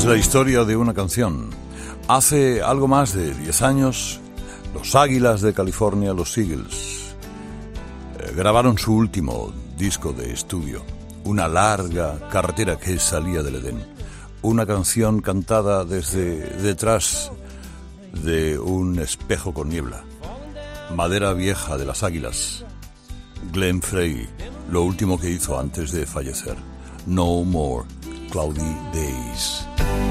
la historia de una canción. Hace algo más de 10 años, los Águilas de California, los Eagles, grabaron su último disco de estudio, una larga carretera que salía del Edén. Una canción cantada desde detrás de un espejo con niebla. Madera vieja de las Águilas. Glenn Frey, lo último que hizo antes de fallecer. No More Cloudy Days.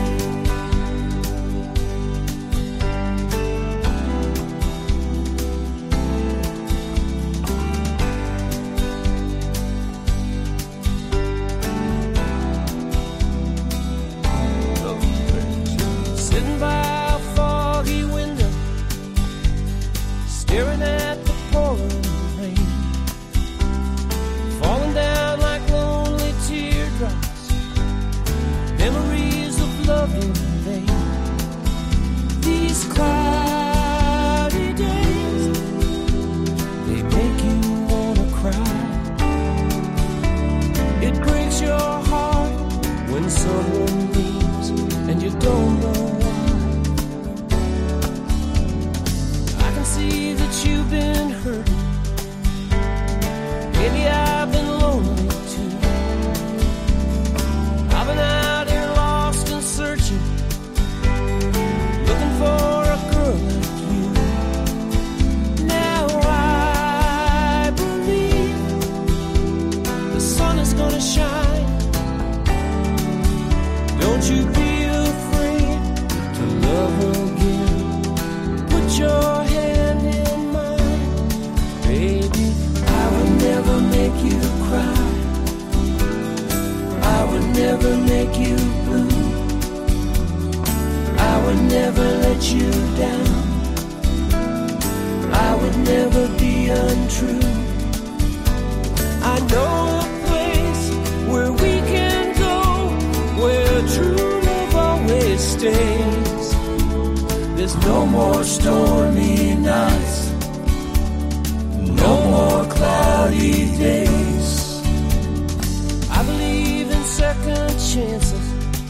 There's no more stormy nights, no more cloudy days. I believe in second chances,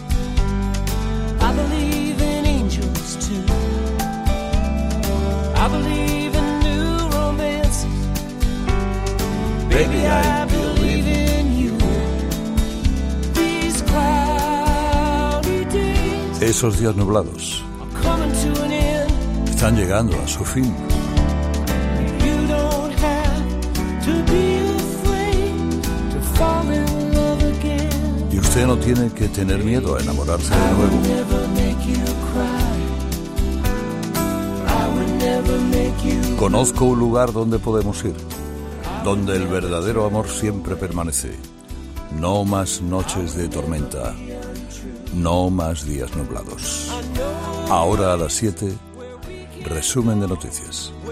I believe in angels too. I believe in new romances, baby, I believe in you. These cloudy days, esos días nublados están llegando a su fin. Y usted no tiene que tener miedo a enamorarse de nuevo. Conozco un lugar donde podemos ir, donde el verdadero amor siempre permanece. No más noches de tormenta, no más días nublados. Ahora a las 7, resumen de noticias.